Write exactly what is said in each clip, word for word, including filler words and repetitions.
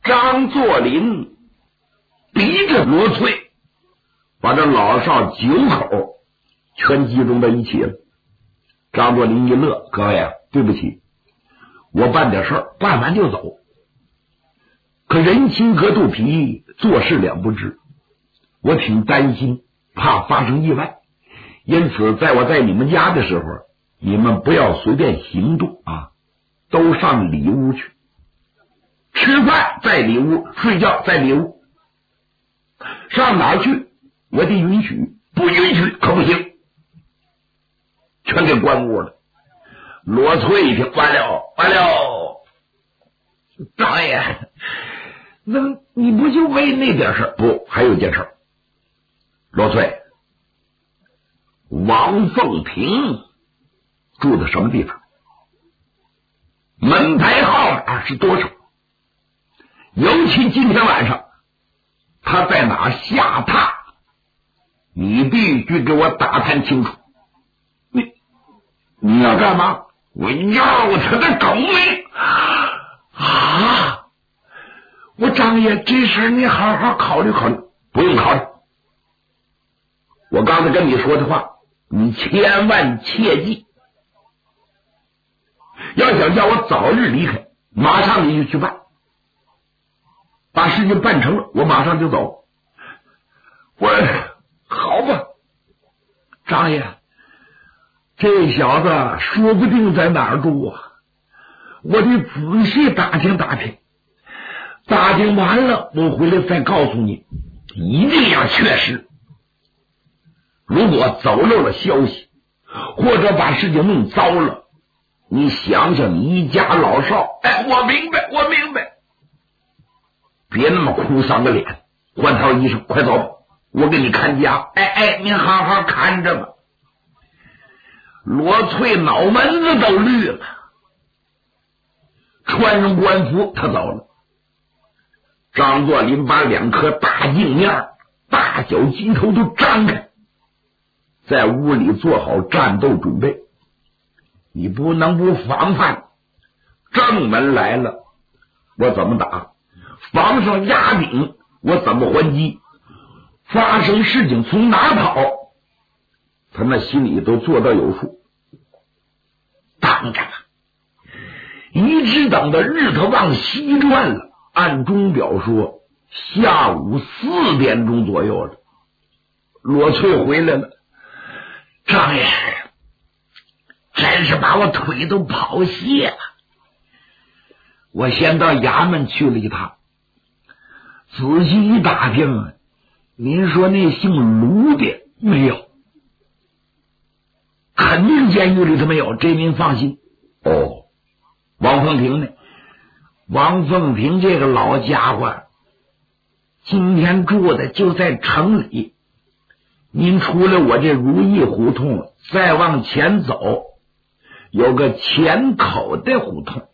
张作霖逼着罗翠，把这老少九口全集中在一起了。张作霖一乐，各位啊，对不起，我办点事儿，办完就走。可人心隔肚皮，做事两不知，我挺担心，怕发生意外，因此在我在你们家的时候，你们不要随便行动啊，都上里屋去，吃饭在里屋，睡觉在里屋，上哪儿去我得允许，不允许可不行，全给关屋了。罗翠一听，完了完了，张爷，那你不就为那点事？不，还有件事。罗翠，王凤平住的什么地方？门牌号码是多少？尤其今天晚上他在哪下榻，你必须给我打探清楚。你你要干嘛？我要他的狗命啊！我张爷，这事你好好考虑考虑。不用考虑，我刚才跟你说的话你千万切记，要想叫我早日离开，马上你就去办，把事情办成了，我马上就走。我好吧，张爷，这小子说不定在哪儿住啊，我得仔细打听打听，打听完了我回来再告诉你，一定要确实。如果走漏了消息，或者把事情弄糟了，你想想你一家老少。哎，我明白我明白，别那么哭丧个脸。换套医生，快走，我给你看家。哎哎，你好好看着吧。罗翠脑门子都绿了，穿上官服他走了。张作霖把两颗大镜面大脚鸡头都张开，在屋里做好战斗准备。你不能不防范，正门来了我怎么打，防上压顶我怎么还击，发生事情从哪跑，他那心里都做到有数。当着吧，一直等到日头往西转了，按钟表说下午四点钟左右了，罗翠回来了。张爷，真是把我腿都跑泄了。我先到衙门去了一趟，仔细一打听，您说那姓卢的没有，肯定监狱里头没有，这您放心。哦，王凤平呢？王凤平这个老家伙今天住的就在城里，您出了我这如意胡同，再往前走有个前口的胡同，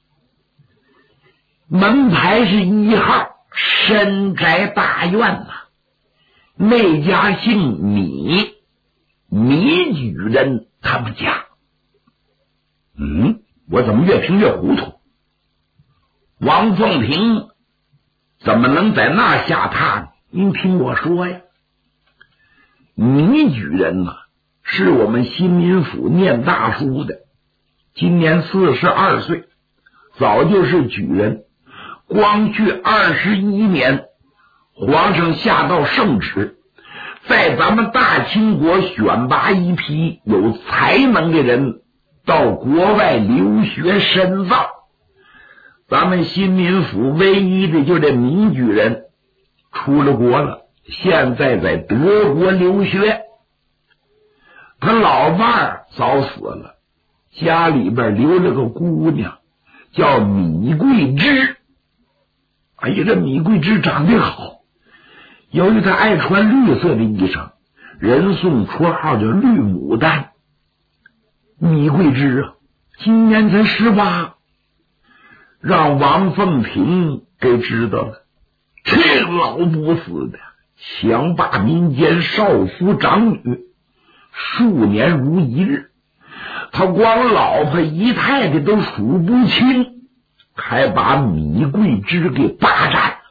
门牌是一号深宅大院呐、啊。那家姓米，米举人他们家。嗯，我怎么越听越糊涂？王凤平怎么能在那下榻呢？您听我说呀，米举人啊，是我们新民府念大书的，今年四十二岁，早就是举人。光绪二十一年，皇上下道圣旨，在咱们大清国选拔一批有才能的人到国外留学深造。咱们新民府唯一的就这米举人出了国了，现在在德国留学。他老伴儿早死了，家里边留了个姑娘叫米桂枝。哎呀，这米桂枝长得好，由于他爱穿绿色的衣裳，人送绰号叫绿牡丹。米桂枝啊，今年才十八，让王凤平给知道了，这老不死的强霸民间少妇长女，数年如一日，他光老婆姨太太都数不清， 还把米贵枝给霸占了。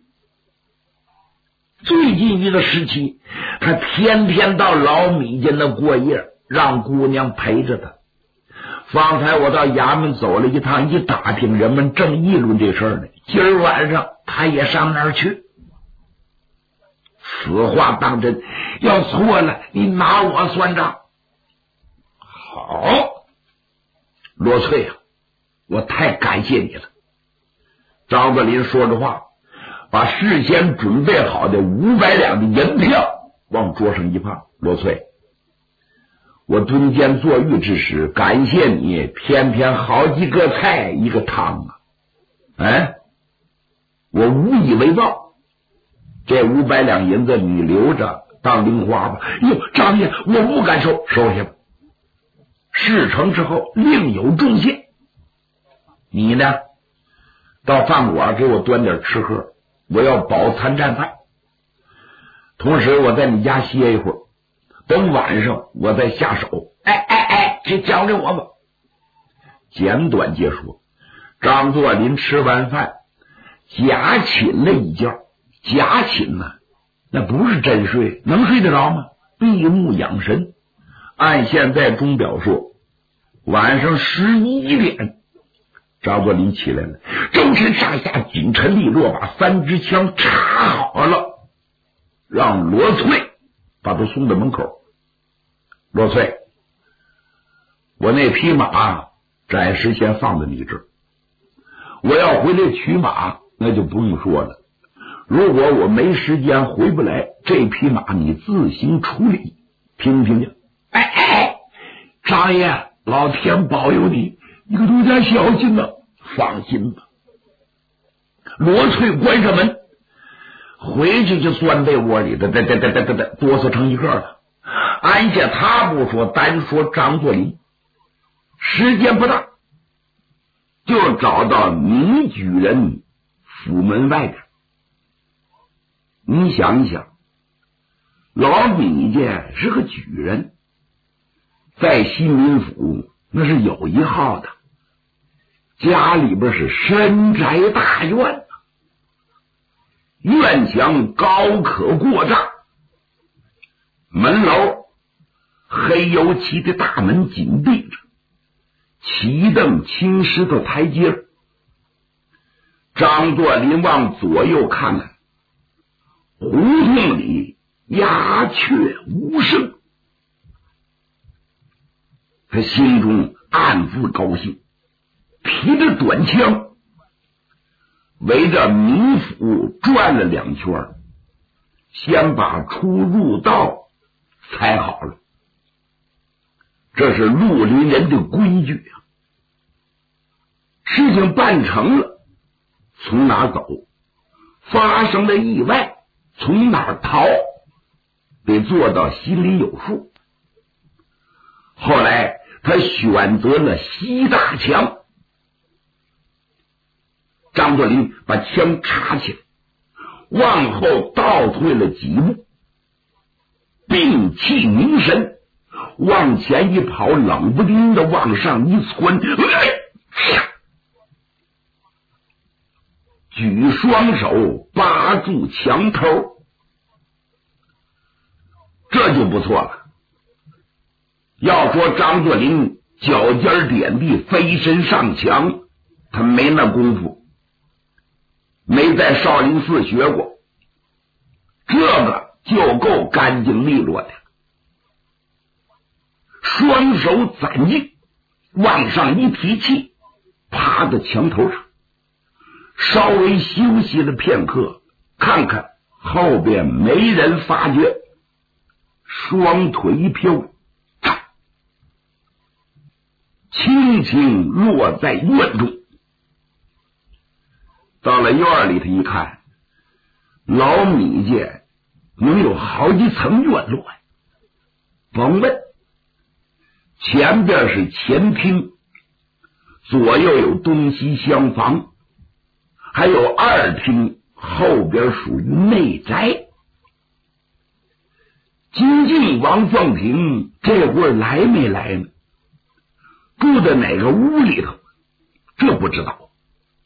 最近一个时期，他天天到老米家那过夜，让姑娘陪着他。方才我到衙门走了一趟，一打听，人们正议论这事儿呢。今儿晚上他也上那儿去。此话当真，要错了你拿我算账。好，罗翠啊，我太感谢你了。张作霖说着话，把事先准备好的五百两的银票往桌上一放。罗翠，我蹲监坐狱之时，感谢你偏偏好几个菜一个汤啊！哎，我无以为报。这五百两银子你留着当零花吧。哟，张爷，我不敢收，收下吧。事成之后另有重谢。你呢，到饭馆给我端点吃喝，我要饱餐战饭。同时我在你家歇一会儿，等晚上我再下手。哎哎哎，这交给我吧。简短结说，张作霖吃完饭假寝了一觉。假寝呢，那不是真睡，能睡得着吗？闭目养神。按现在钟表说，晚上十一点，张作霖起来了，周身上下紧沉利落，把三支枪插好了，让罗翠把他送到门口。罗翠，我那匹马暂时先放在你这儿，我要回来取马那就不用说了。如果我没时间回不来，这匹马你自行处理，听不听见？哎哎，张爷，老天保佑你，你可多加小心呐！放心吧。罗翠关上门，回去就钻被窝里，哒哒哒哒哒哒哒，哆嗦成一个了。按下他不说，单说张作霖，时间不大，就找到米举人府门外边。你想一想，老米家是个举人，在西民府那是有一号的，家里边是深宅大院，院墙高可过丈，门楼黑油漆的大门紧闭着，齐蹬青石头台阶。张作霖往左右看看，胡同里鸦雀无声，他心中暗自高兴，提着短枪围着民府转了两圈，先把出入道踩好了。这是绿林人的规矩啊。事情办成了，从哪走？发生了意外，从哪逃？得做到心里有数。后来他选择了西大墙，张作霖把枪插起来，往后倒退了几步，屏气凝神，往前一跑，冷不丁的往上一窜，举双手扒住墙头，这就不错了。要说张作霖脚尖点地飞身上墙，他没那功夫，没在少林寺学过，这个就够干净利落的。双手攒劲，往上一提气，趴在墙头上，稍微休息了片刻，看看后边没人发觉，双腿一飘，轻轻落在院中。到了院里头一看，老米家能有好几层院落呀。甭问，前边是前厅，左右有东西厢房，还有二厅，后边属于内宅。金靖王凤平这会儿来没来呢？住在哪个屋里头？这不知道。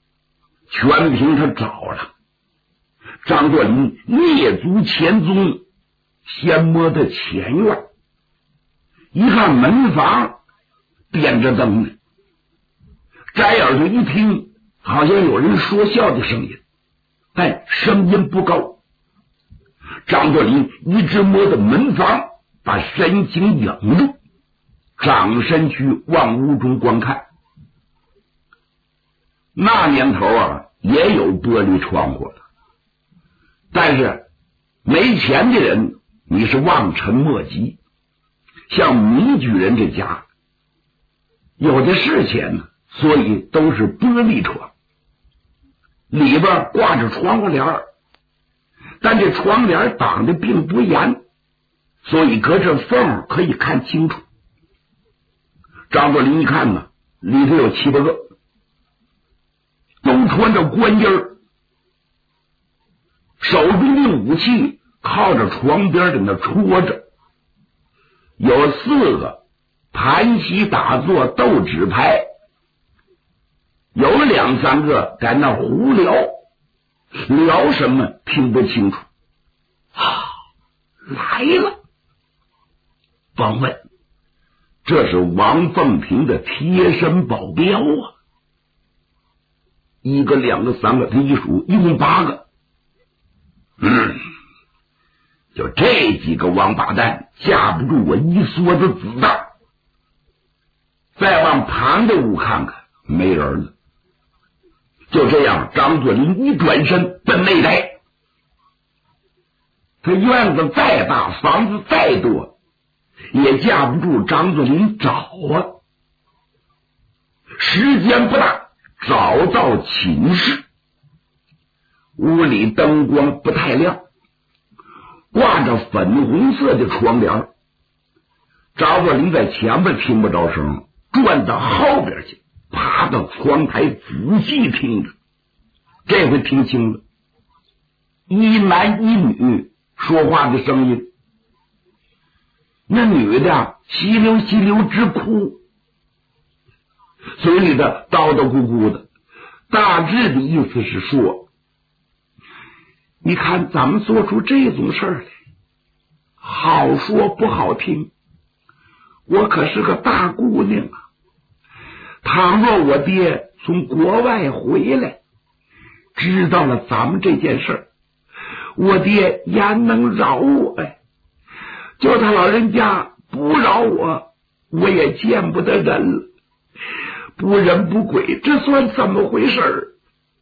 全凭他找了。张作霖蹑足前踪，先摸到前院，一看门房点着灯呢，摘耳朵一听，好像有人说笑的声音，但声音不高。张作霖一直摸到门房，把神情掩住，转身去往屋中观看。那年头啊，也有玻璃窗户的，但是没钱的人你是望尘莫及。像民举人这家有的是钱呢，所以都是玻璃窗，里边挂着窗户帘，但这窗帘挡的并不严，所以隔着缝可以看清楚。张作霖一看呢，里头有七八个，都穿着官衣儿，手中的武器靠着床边在那戳着，有四个盘膝打坐斗纸牌，有两三个在那胡聊，聊什么听不清楚。啊，来了！甭问，这是王凤亭的贴身保镖啊！一个、两个、三个，他一数，一共八个。嗯，就这几个王八蛋架不住我一梭子子弹。再往旁的屋看看，没人了。就这样，张作霖一转身奔内宅。他院子再大，房子再多，也架不住张作霖找啊。时间不大，找到寝室，屋里灯光不太亮，挂着粉红色的窗帘。张作霖在前边听不着声，转到后边去，爬到窗台仔细听着。这回听清了，一男一女说话的声音。那女的稀溜稀溜直哭，嘴里的叨叨咕咕的，大致的意思是说，你看咱们做出这种事儿来，好说不好听，我可是个大姑娘啊，倘若我爹从国外回来知道了咱们这件事儿，我爹焉能饶我呀？就他老人家不饶我，我也见不得人了，不人不鬼，这算怎么回事？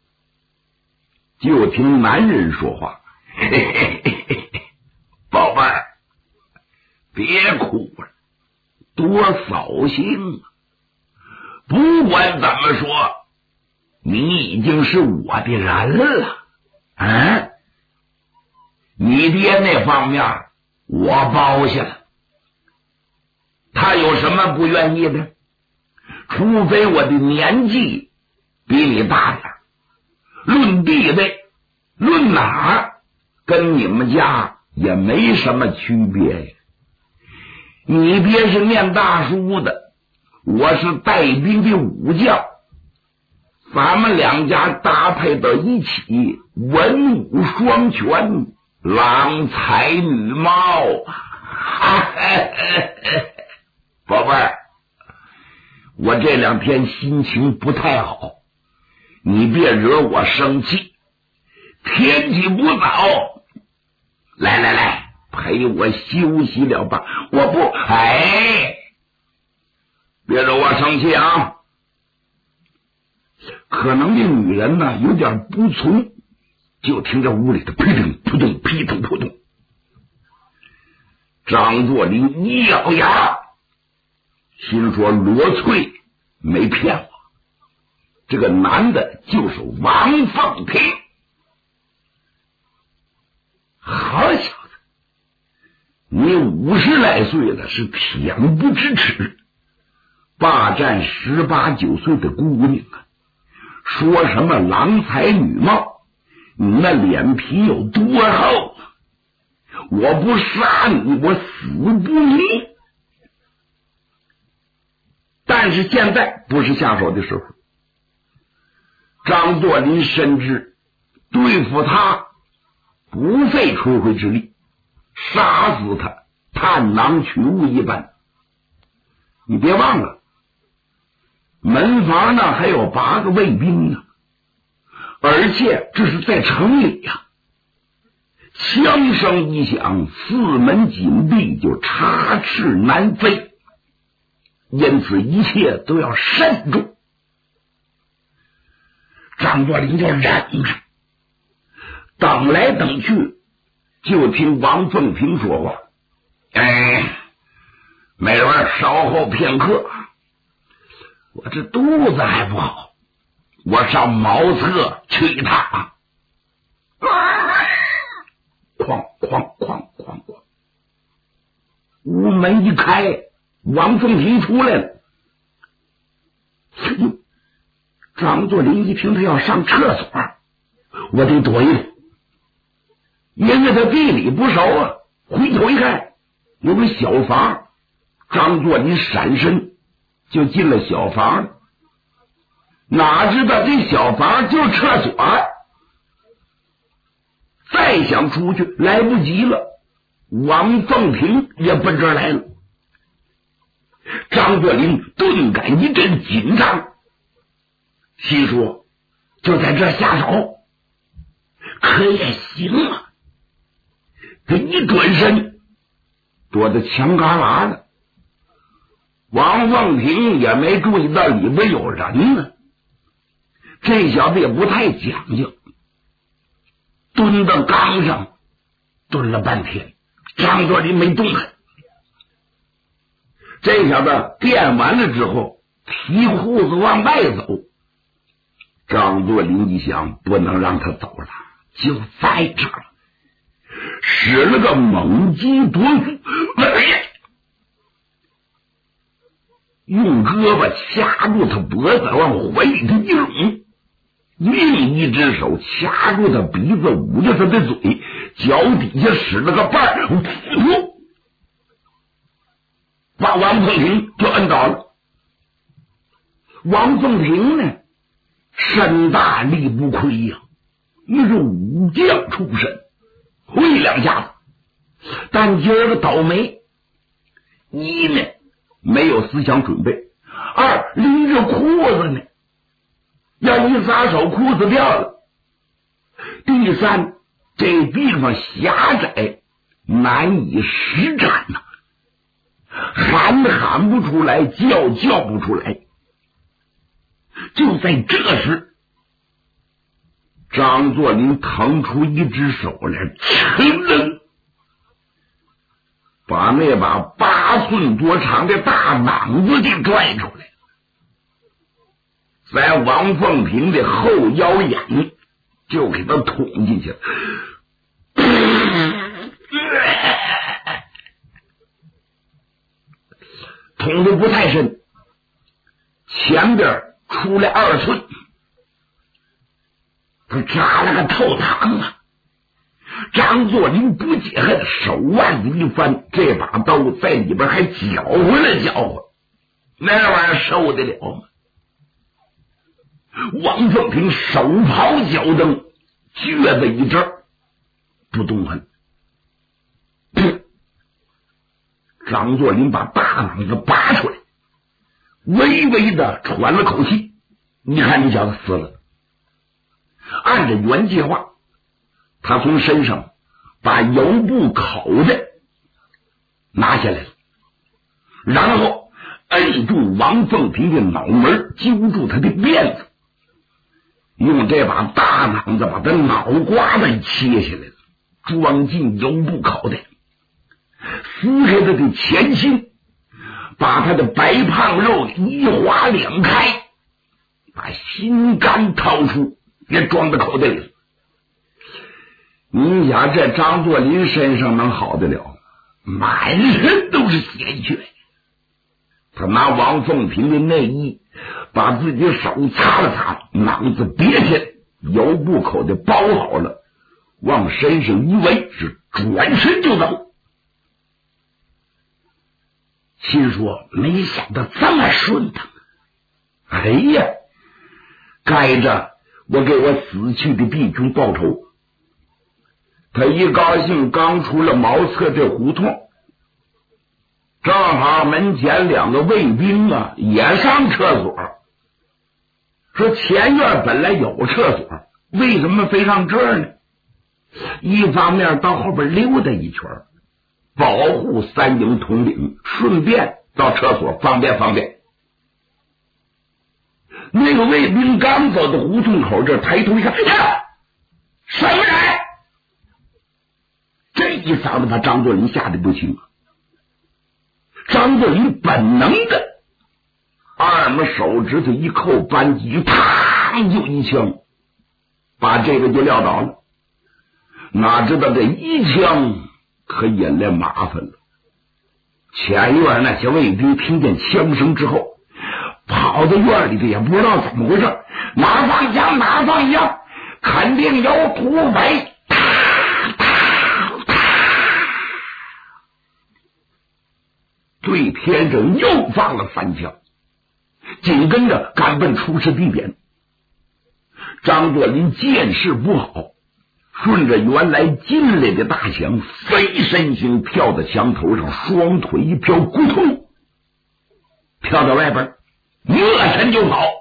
就听男人说话，嘿嘿嘿嘿，宝贝儿，别哭了，多扫兴啊！不管怎么说，你已经是我的人了，嗯，你爹那方面我包下了，他有什么不愿意的？除非我的年纪比你大点，论地位，论哪儿，跟你们家也没什么区别呀。你爹是念大书的，我是带兵的武将，咱们两家搭配到一起，文武双全，郎才女貌啊！宝贝儿，我这两天心情不太好，你别惹我生气。天气不早，来来来，陪我休息了吧。我不，哎，别惹我生气啊！可能这女人呢有点不从，就听着屋里的扑通扑通噼通扑通。张作霖一咬牙，心说罗翠没骗我，这个男的就是王凤亭。好小子，你五十来岁了，是恬不知耻，霸占十八九岁的姑娘啊！说什么郎才女貌，你那脸皮有多厚？我不杀你，我死不明。但是现在不是下手的时候。 张作霖深知对付他不费吹灰之力，杀死他探囊取物一般。你别忘了，门房呢还有八个卫兵呢，而且这是在城里呀、啊。枪声一响，四门紧闭，就插翅难飞，因此一切都要慎重。张作霖就忍着，等来等去，就听王凤平说话：“哎，美人，稍后片刻，我这肚子还不好，我上茅厕去一趟啊！”哐哐哐哐哐，屋门一开，王凤平出来了。张作霖一听他要上厕所，我得躲一躲，因为他地理不熟啊。回头一看，有个小房，张作霖闪身就进了小房，哪知道这小房就是厕所，再想出去来不及了。王凤平也奔这儿来了，张作霖顿感一阵紧张，心说就在这下手可也行啊。他一转身躲在墙旮旯了，王凤平也没注意到里边有人呢。这小子也不太讲究，蹲到缸上蹲了半天，张作霖没动弹。这小子垫完了之后，提裤子往外走。张作霖一想，不能让他走了，就在这儿使了个猛击夺腹，用胳膊掐住他脖子，往怀里头一拢，另一只手掐住他鼻子，捂着他的嘴，脚底下使了个绊儿，把王凤平就摁倒了。王凤平呢，身大力不亏呀、啊，你是武将出身，会两下子。但今儿个倒霉，一呢没有思想准备，二拎着裤子呢，要一撒手裤子掉了，第三这地方狭窄，难以施展呐、啊，喊喊不出来，叫叫不出来。就在这时，张作霖腾出一只手来，哧楞把那把八寸多长的大榔子给拽出来，在王凤平的后腰眼就给他捅进去了。捅的不太深，前边出来二寸，他扎了个透膛啊！张作霖不解恨，手腕子一翻，这把刀在里边还搅和了搅和，那玩意儿受得了吗？王凤平手刨脚蹬，撅子一阵不动弹。张作霖把大榔子拔出来，微微的喘了口气，你看这小子死了。按着原计划，他从身上把油布口袋拿下来了，然后摁住王凤平的脑门，揪住他的辫子，用这把大榔子把他脑瓜子切下来了，装进油布口袋，撕开他的前心，把他的白胖肉一划两开，把心肝掏出，也装到口袋里了。你想这张作霖身上能好得了？满身都是鲜血。他拿王凤平的内衣把自己手擦了擦，榔子别下来，油布口袋包好了，往身上一围，是转身就走。心说没想到这么顺当，哎呀，该着我给我死去的弟兄报仇。他一高兴，刚出了茅厕这胡同，正好门前两个卫兵啊也上厕所，说前院本来有厕所，为什么非上这儿呢？一方面到后边溜达一圈，保护三营统领，顺便到厕所方便方便。那个卫兵刚走到胡同口这，抬头一看，呀，什么人？这一嗓子把张作霖吓得不轻。张作霖本能的二拇手指头一扣扳机，啪就一枪，把这个就撂倒了。哪知道这一枪可引来麻烦了。前院那些卫兵听见枪声之后，跑到院里头也不知道怎么回事，哪放枪哪放枪，肯定有土匪。对天上又放了三枪，紧跟着赶奔出事地点。张作霖见势不好，顺着原来进来的大墙飞身形跳到墙头上，双腿一飘，咕通跳到外边，没身就跑。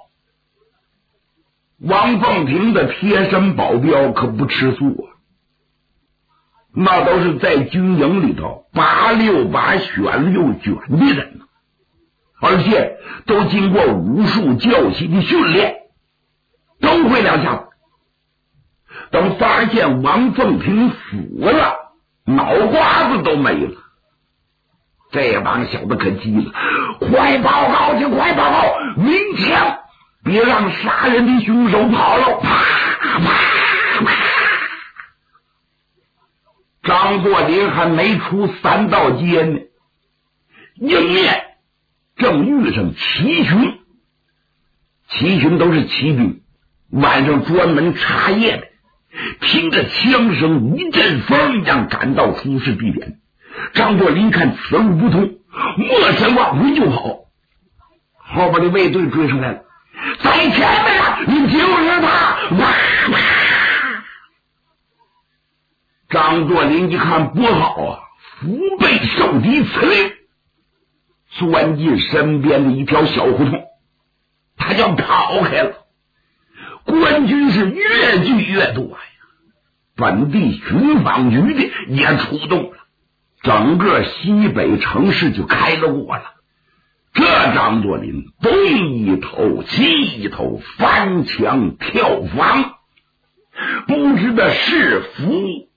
王凤亭的贴身保镖可不吃素啊，那都是在军营里头拔六拔选六卷的人呢，而且都经过武术教习的训练，都会两下子。等发现王凤亭死了，脑瓜子都没了，这帮小子可急了，快报告去，快报告，鸣枪，别让杀人的凶手跑了！啪啪啪！张作霖还没出三道街呢，迎面正遇上齐巡。齐巡都是骑兵，晚上专门查夜的，听着枪声一阵风一样赶到出事地点。张作霖看此路不通，莫身往回就跑。后边的卫队追上来了，在前面啊，你就是他！哇哇！张作霖一看不好啊，腹背受敌，此令钻进身边的一条小胡同，他就跑开了。官军是越聚越多呀，本地巡防局的也出动了，整个西北城市就开了过了。这张作霖东一头西一头，翻墙跳房，不知道是福